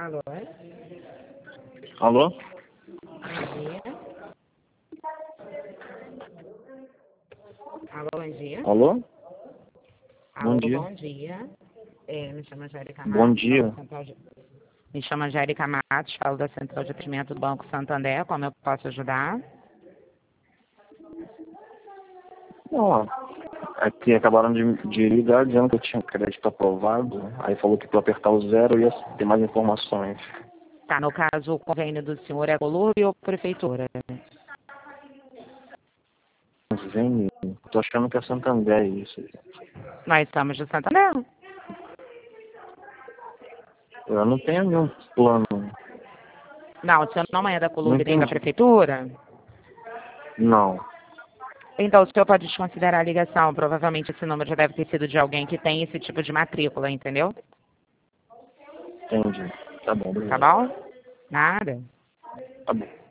Alô? Alô? Bom dia. Alô, bom dia. Alô? Alô, Bom dia. bom dia. Me chamo Jair Camacho. Bom dia. Me chamo Jair Camacho, falo da Central de Atendimento do Banco Santander. Como eu posso ajudar? Não, aqui acabaram de ligar dizendo que eu tinha crédito aprovado. Aí falou que para apertar o 0 ia ter mais informações. Tá, no caso, o convênio do senhor é Colurbe ou Prefeitura? Vem, tô achando que é Santander isso. Nós estamos de Santander. Eu não tenho nenhum plano. Não, o senhor não é da Não Colurbe nem da entendi. Prefeitura? Não, Então, o senhor pode desconsiderar a ligação. Provavelmente esse número já deve ter sido de alguém que tem esse tipo de matrícula, entendeu? entendi. Tá bom, Tá obrigado. bom? Nada. Tá bom.